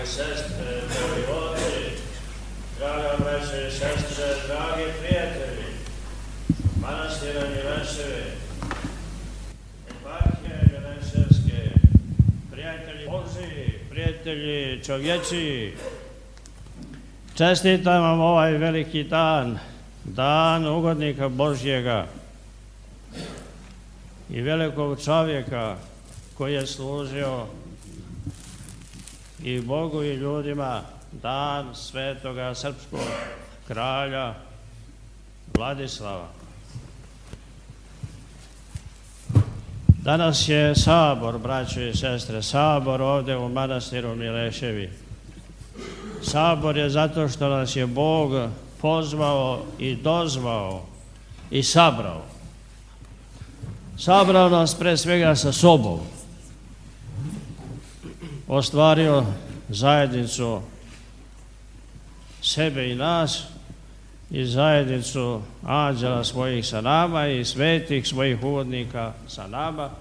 sestre, dragi oci, draga braće i sestre, dragi prijatelji, manastira Mileševi, eparhije Mileševske, prijatelji Božiji, prijatelji čovječiji, čestitam vam ovaj veliki dan, dan ugodnika Božjega i velikog čovjeka koji je služio i Bogu i ljudima, dan svetoga srpskog kralja Vladislava. Danas je sabor, braćo i sestre, sabor ovdje u manastiru Mileševi. Sabor je zato što nas je Bog pozvao i dozvao i sabrao. Sabrao nas pre svega sa sobom. Ostvario zajednicu sebe i nas i zajednicu anđela svojih sa nama i svetih svojih uvodnika sa nama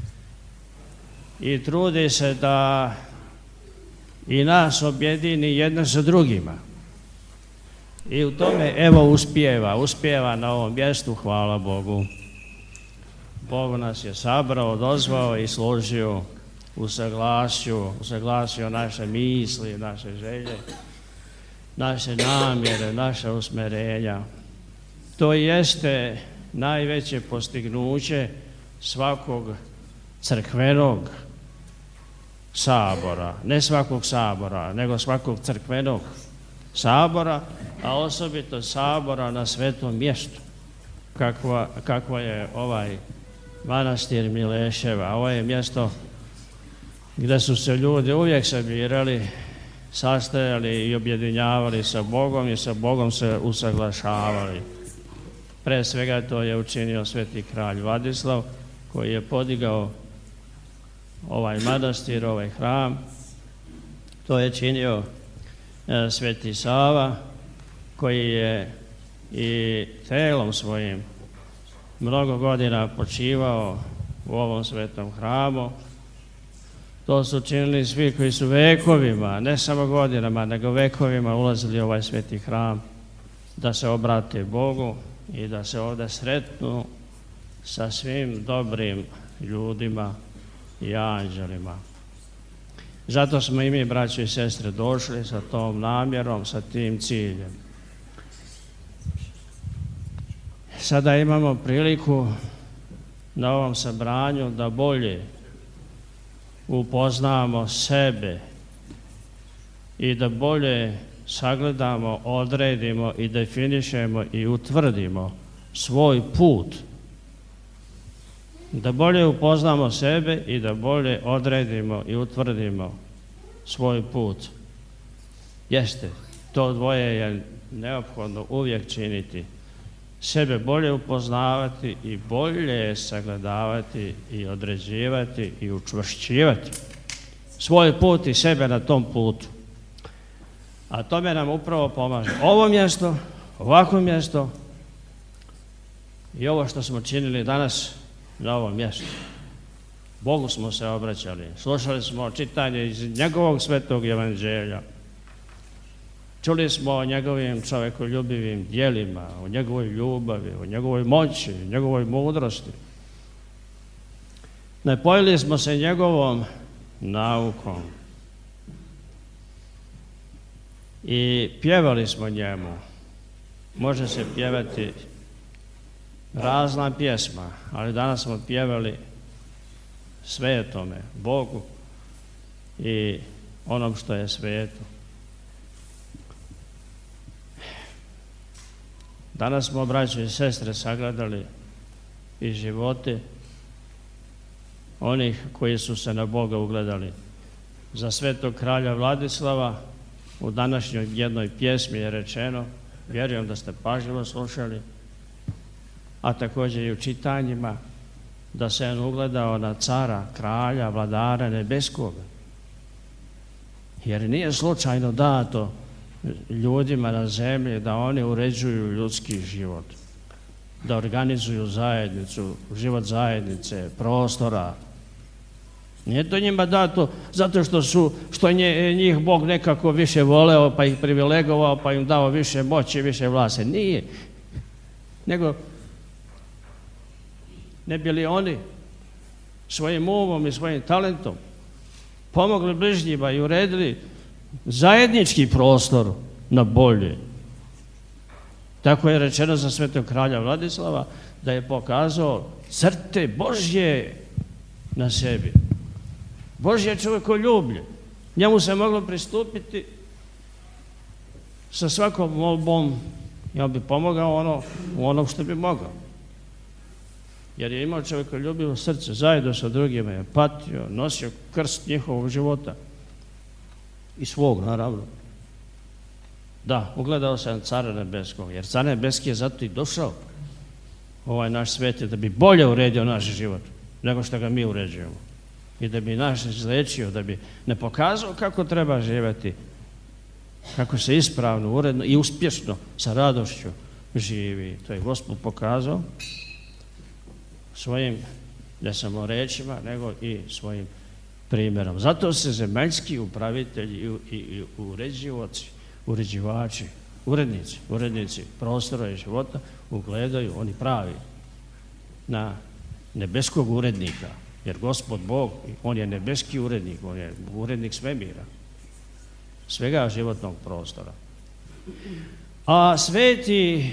i trudi se da i nas objedini jedno sa drugima. I u tome evo uspijeva na ovom mjestu, hvala Bogu. Bog nas je sabrao, dozvao i složio, usaglasio naše misli, naše želje, naše namjere, naše usmjerenja. To jeste najveće postignuće svakog crkvenog sabora, ne svakog sabora, nego svakog crkvenog sabora, a osobito sabora na svetom mjestu, kakva je ovaj manastir Mileševa. Ovo je mjesto gdje su se ljudi uvijek sabirali, sastajali i objedinjavali sa Bogom i sa Bogom se usaglašavali. Pre svega to je učinio sveti kralj Vladislav, koji je podigao ovaj manastir, ovaj hram. To je činio sveti Sava, koji je i telom svojim mnogo godina počivao u ovom svetom hramu. To su činili svi koji su vekovima, ne samo godinama, nego vekovima ulazili u ovaj sveti hram da se obrate Bogu i da se ovdje sretnu sa svim dobrim ljudima i anđelima. Zato smo i mi, braćo i sestre, došli sa tom namjerom, sa tim ciljem. Sada imamo priliku na ovom sabranju da bolje upoznamo sebe i da bolje sagledamo, odredimo i definišemo i utvrdimo svoj put. Da bolje upoznamo sebe i da bolje odredimo i utvrdimo svoj put. Jeste, to dvoje je neophodno uvijek činiti. Sebe bolje upoznavati i bolje sagledavati i određivati i učvršćivati svoj put i sebe na tom putu. A tome nam upravo pomaže ovo mjesto, ovako mjesto i ovo što smo činili danas na ovom mjestu. Bogu smo se obraćali, slušali smo čitanje iz njegovog svetog evanđelja. Čuli smo o njegovim čovjekoljubivim djelima, o njegovoj ljubavi, o njegovoj moći, o njegovoj mudrosti. Napojili smo se njegovom naukom i pjevali smo njemu. Može se pjevati razna pjesma, ali danas smo pjevali svetome, Bogu i onom što je sveto. Danas smo, braćo i sestre, sagledali i živote onih koji su se na Boga ugledali. Za svetog kralja Vladislava u današnjoj jednoj pjesmi je rečeno, vjerujem da ste pažljivo slušali, a također i u čitanjima, da se on ugledao na cara, kralja, vladara nebeskoga. Jer nije slučajno dato ljudima na zemlji da oni uređuju ljudski život, da organizuju zajednicu, život zajednice, prostora, Nije to njima dato zato što njih Bog nekako više voleo, pa ih privilegovao, pa im dao više moći, više vlasti. Nije. Nego ne bi li oni svojim umom i svojim talentom pomogli bližnjima i uredili zajednički prostor na bolje. Tako je rečeno za svetog kralja Vladislava, da je pokazao crte Božje na sebi. Božje čovjekoljublje. Njemu se moglo pristupiti sa svakom molbom i on bi pomogao u onom što bi mogao. Jer je imao čovjekoljubivo srce, zajedno sa drugima je patio, nosio krst njihovog života i svog, naravno. Da, ugledao se na Cara Nebeskog, jer Car Nebeski je zato i došao ovaj naš svijet, da bi bolje uredio naš život nego što ga mi uređujemo. I da bi nas izlečio, da bi ne pokazao kako treba živjeti, kako se ispravno, uredno i uspješno sa radošću živi. To je Gospod pokazao svojim, ne samo rečima, nego i svojim primjerom. Zato se zemaljski upravitelji i uređivači, urednici prostora i života ugledaju, oni pravi, na nebeskog urednika. Jer Gospod Bog, on je nebeski urednik, on je urednik svemira, svega životnog prostora. A sveti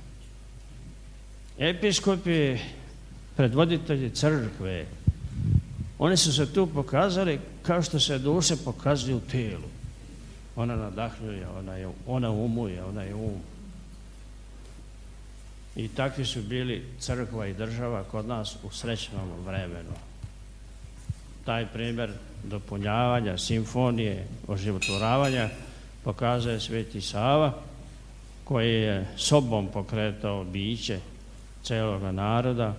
episkopi, predvoditelji crkve, oni su se tu pokazali kao što se duše pokazuju u tijelu. Ona nadahnjuje, ona umuje, ona je um. I takvi su bili crkva i država kod nas u srećnom vremenu. Taj primjer dopunjavanja, simfonije, oživotvoravanja pokazuje sveti Sava, koji je sobom pokretao biće cijeloga naroda,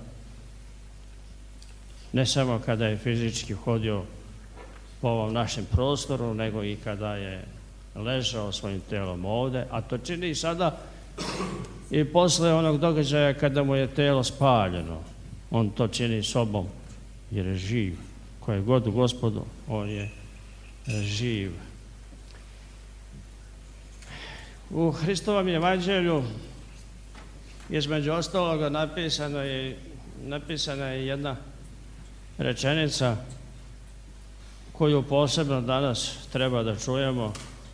ne samo kada je fizički hodio po ovom našem prostoru, nego i kada je ležao svojim telom ovdje, a to čini i sada i posle onog događaja kada mu je telo spaljeno. On to čini sobom jer je živ. Koje god u Gospodu, on je živ. U Hristovom evanđelju između ostaloga napisana je jedna rečenica koju posebno danas treba da čujemo.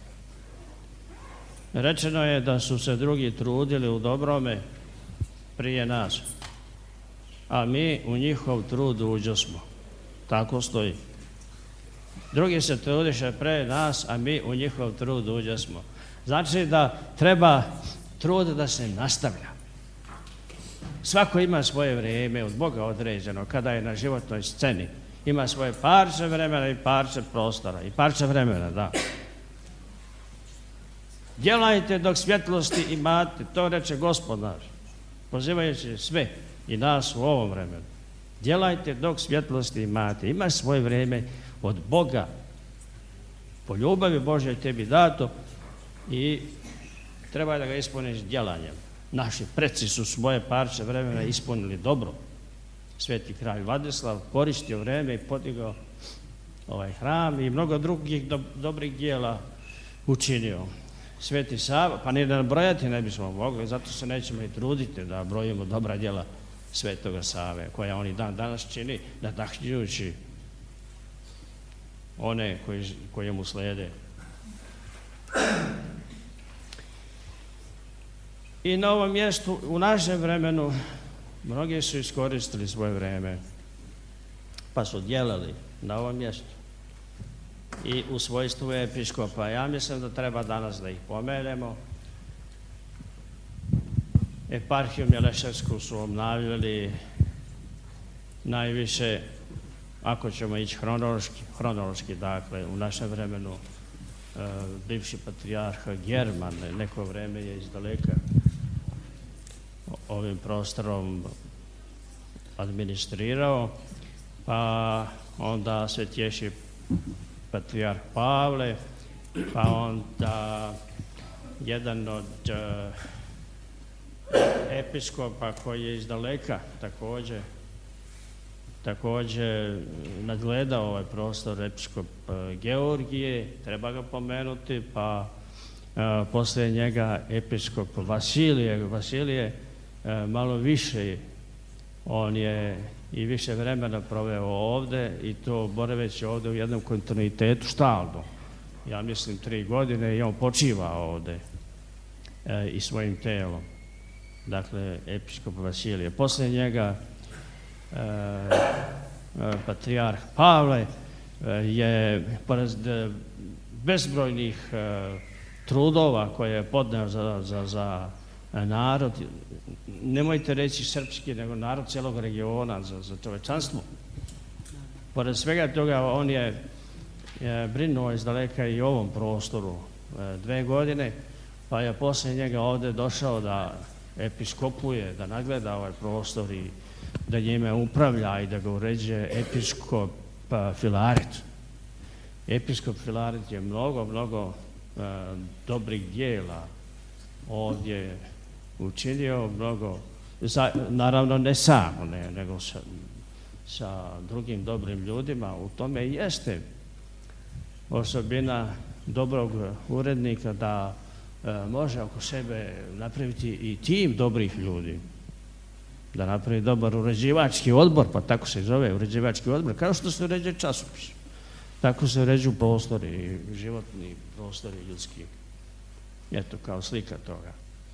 Rečeno je da su se drugi trudili u dobrome prije nas, a mi u njihov trud uđosmo. Tako stoji. Drugi se trudiše pre nas, a mi u njihov trud uđosmo. Znači da treba trud da se nastavlja. Svako ima svoje vrijeme od Boga određeno kada je na životnoj sceni. Ima svoje parče vremena i parče prostora. I parče vremena, da. Djelajte dok svjetlosti imate, to reče Gospod naš, pozivajući sve i nas u ovom vremenu. Djelajte dok svjetlosti imate. Ima svoje vrijeme od Boga. Po ljubavi Božjoj tebi dato i treba da ga ispuniš djelanjem. Naši preci su svoje parče vremena ispunili dobro. Sveti kralj Vladislav koristio vrijeme i podigao ovaj hram i mnogo drugih dobrih djela učinio. Sveti Sava, pa ni da nabrojati ne bismo mogli, zato se nećemo i truditi da brojimo dobra djela Svetoga Save, koja on i dan danas čini, nadahnjujući one koji mu slijede. I na ovom mjestu, u našem vremenu, mnogi su iskoristili svoje vrijeme, pa su djelali na ovom mjestu. I u svojstvu episkopa, ja mislim da treba danas da ih pomenemo. Eparhiju Mjeleševsku su obnavljali najviše, ako ćemo ići hronološki, dakle, u našem vremenu bivši patrijarha German neko vrijeme je izdaleka ovim prostorom administrirao, pa onda Svetjejši patrijarh Pavle, pa onda jedan od episkopa koji je izdaleka također također nadgledao ovaj prostor episkop Georgije, treba ga pomenuti, pa poslije njega episkop Vasilije malo više, on je i više vremena proveo ovdje i to boraveći ovdje u jednom kontinuitetu stalno. Ja mislim 3 godine i on počiva ovdje i svojim telom. Dakle, episkop Vasilije. Poslije njega patrijarh Pavle je pored bezbrojnih trudova koje je podneo za narod, nemojte reći srpski, nego narod cijelog regiona, za čovječanstvo. Pored svega toga on je brinuo izdaleka i o ovom prostoru 2 godine, pa je poslije njega ovdje došao da episkopuje, da nagleda ovaj prostor i da njime upravlja i da ga uređuje episkop Filaret. Episkop Filaret je mnogo dobrih dijela ovdje učinio, naravno ne sam, nego sa drugim dobrim ljudima. U tome jeste osobina dobrog urednika da može oko sebe napraviti i tim dobrih ljudi, da napravi dobar uređivački odbor, pa tako se zove uređivački odbor, kao što se uređuje časopis. Tako se uređuju prostori, životni prostori ljudski. Eto, kao slika toga.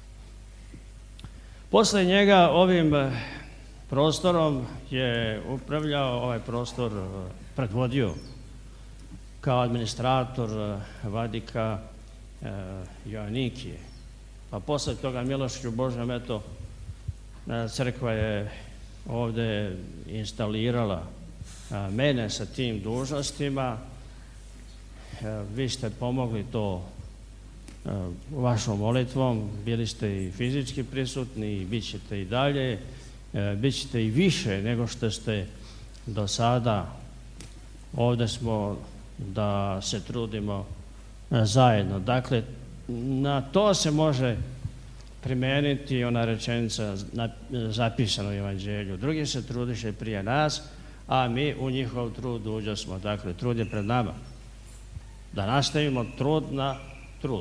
Poslije njega ovim prostorom je upravljao, ovaj prostor predvodio kao administrator vladika Joanikije. Pa poslije toga milošću Božjom, eto, crkva je ovdje instalirala mene sa tim dužnostima. Vi ste pomogli to vašom molitvom, bili ste i fizički prisutni i bit ćete i dalje, bit ćete i više nego što ste do sada. Ovdje smo da se trudimo zajedno. Dakle, na to se može primijeniti ona rečenica zapisana u Evanđelju. Drugi se trudiše prije nas, a mi u njihov trud uđosmo. Dakle, trud je pred nama. Da nastavimo trud na trud.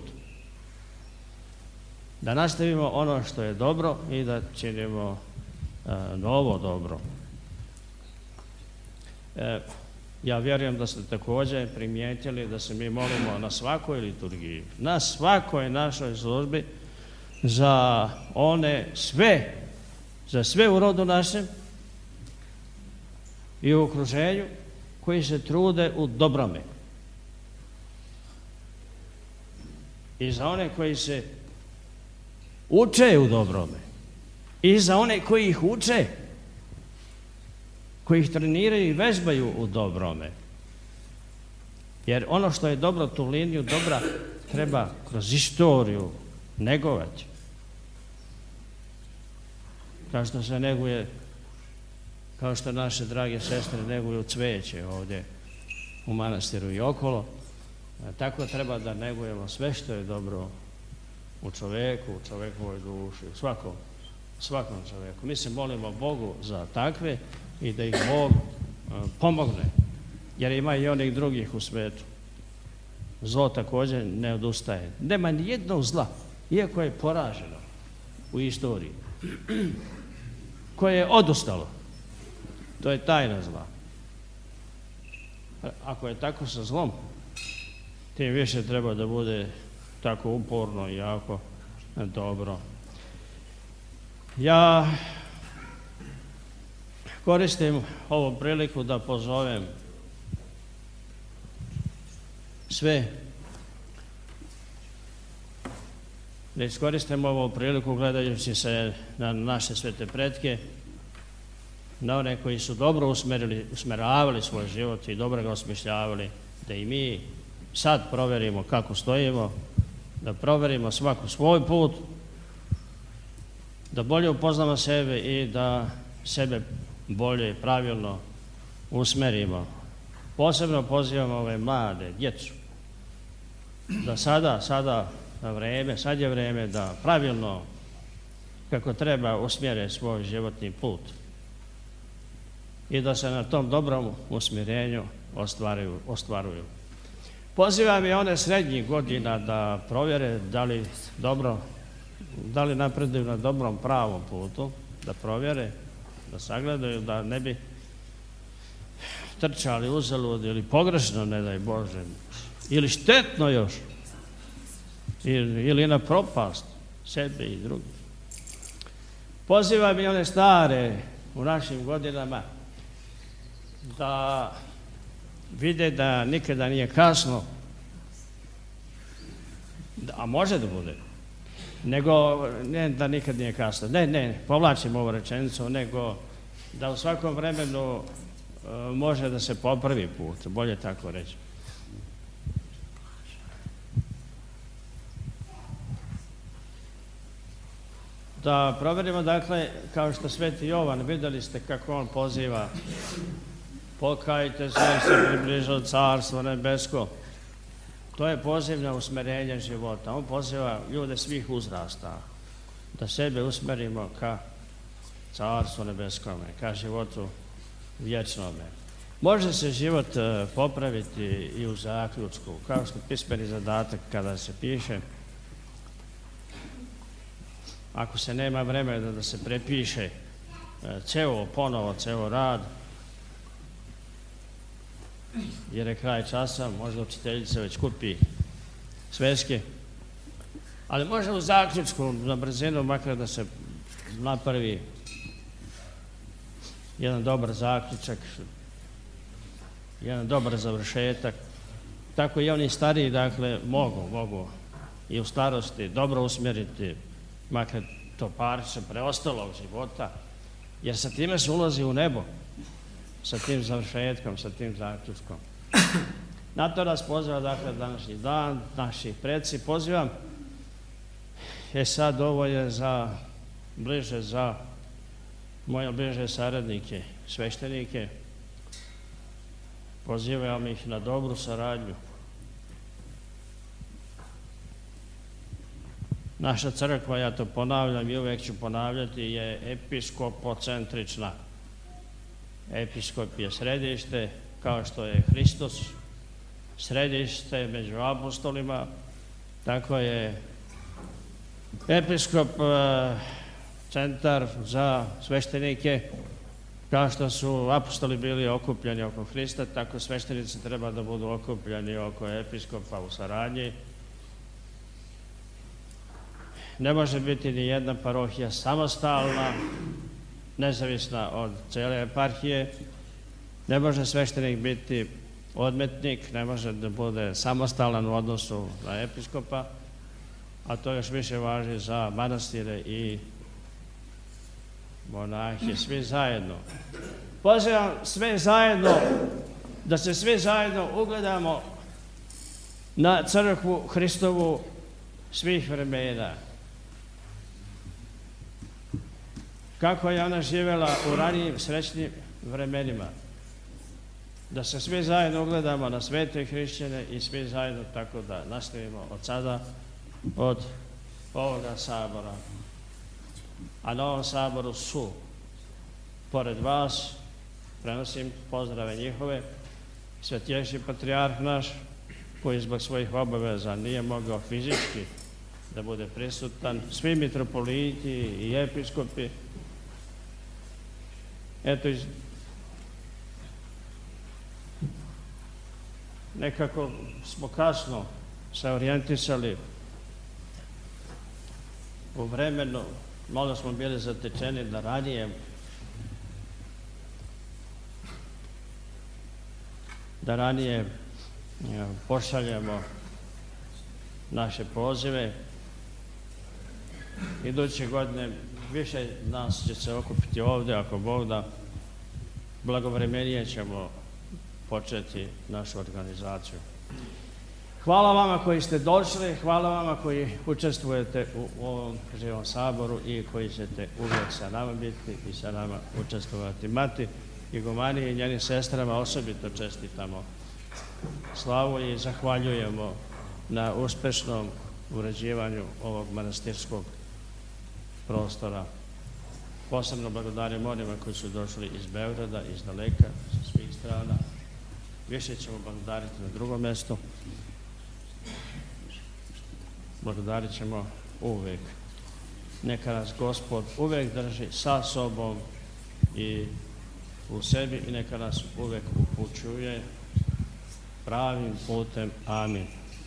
Da nastavimo ono što je dobro i da činimo novo dobro. Ja vjerujem da ste također primijetili da se mi molimo na svakoj liturgiji, na svakoj našoj službi za one sve, za sve u rodu našem i u okruženju koji se trude u dobrome. I za one koji se uče u dobrome. I za one koji ih uče, koji ih treniraju i vežbaju u dobrome. Jer ono što je dobro, tu liniju dobra treba kroz istoriju negovati. Kao što se neguje, kao što naše drage sestre neguju cveće ovdje u manastiru i okolo, tako treba da negujemo sve što je dobro u čovjeku, u čovjekovoj duši, u svakom čovjeku. Mi se molimo Bogu za takve i da ih Bog pomogne, jer ima i onih drugih u svijetu. Zlo također ne odustaje. Nema ni jednog zla, iako je poraženo u istoriji, koje je odustalo. To je tajna zla. Ako je tako sa zlom, tim više treba da bude tako uporno i jako dobro. Ja koristim ovu priliku da pozovem sve, da iskoristim ovu priliku gledajući se na naše svete pretke, na one koji su dobro usmjeravali svoj život i dobro ga osmišljavali, da i mi sad proverimo kako stojimo, da proverimo svako svoj put, da bolje upoznamo sebe i da sebe bolje i pravilno usmerimo. Posebno pozivamo ove mlade, djecu, da sad je vrijeme da pravilno, kako treba, usmjere svoj životni put. i da se na tom dobrom usmjerenju ostvaruju. Pozivam i one srednjih godina da provjere da li napreduju na dobrom pravom putu, da provjere, da sagledaju, da ne bi trčali uzalud ili pogrešno, ne daj Bože, ili štetno još, ili na propast sebe i drugih. Pozivam i one stare u našim godinama da vide da nikada nije kasno, a može da bude, nego ne da nikad nije kasno. Ne, povlačim ovu rečenicu, nego da u svakom vremenu može da se popravi put, bolje tako reći. Da provjerimo, dakle, kao što Sveti Jovan, vidjeli ste kako on poziva: pokajte se jer se približilo Carstvo nebesko. To je poziv na usmjerenje života. On poziva ljude svih uzrasta da sebe usmjerimo ka Carstvu nebeskome, ka životu vječnome. Može se život popraviti i u zaključku, kao što pismeni zadatak kada se piše. Ako se nema vremena da se prepiše ceo rad, jer je kraj časa, možda učiteljica već kupi sveske, ali može u zaključku na brzinu makar da se napravi jedan dobar zaključak, jedan dobar završetak. Tako i oni stariji, dakle, mogu i u starosti dobro usmjeriti makar to parče preostalog života, jer sa time se ulazi u nebo, sa tim završetkom, sa tim zaključkom. Na to nas poziva, dakle, današnji dan, naši preci. Pozivam, sad ovo je za moje bliže saradnike, sveštenike, pozivam ih na dobru saradnju. Naša crkva, ja to ponavljam i uvijek ću ponavljati, je episkopocentrična. Episkop je središte, kao što je Hristos središte među apostolima, tako je episkop centar za sveštenike. Kao što su apostoli bili okupljeni oko Hrista, tako sveštenici treba da budu okupljeni oko episkopa u saradnji. Ne može biti ni jedna parohija samostalna, nezavisna od cijele eparhije. Ne može sveštenik biti odmetnik, ne može da bude samostalan u odnosu na episkopa, a to još više važi za manastire i monahije, svi zajedno. Pozivam sve zajedno, da se svi zajedno ugledamo na crkvu Hristovu svih vremena. Kako je ona živjela u ranijim srećnim vremenima. Da se svi zajedno ugledamo na svete hrišćane i svi zajedno tako da nastavimo od sada, od ovoga sabora. A na ovom saboru su, pored vas, prenosim pozdrave njihove, svetjejši patrijarh naš, koji zbog svojih obaveza nije mogao fizički da bude prisutan, svi mitropoliti i episkopi. Eto, nekako smo kasno se orijentisali u vremenu, malo smo bili zatečeni da ranije pošaljemo naše pozive. Iduće godine više nas će se okupiti ovdje, ako Bog da, blagovremenije ćemo početi našu organizaciju. Hvala vama koji ste došli, hvala vama koji učestvujete u ovom živom saboru i koji ćete uvijek sa nama biti i sa nama učestvovati. Mati Igumaniji i njenim sestrama osobito čestitamo slavu i zahvaljujemo na uspešnom uređivanju ovog manastirskog prostora. Posebno blagodarim onima koji su došli iz Beograda, iz daleka, sa svih strana. Više ćemo blagodariti na drugom mjestu. Blagodarit ćemo uvijek. Neka nas Gospod uvijek drži sa sobom i u sebi i neka nas uvijek upućuje pravim putem. Amin.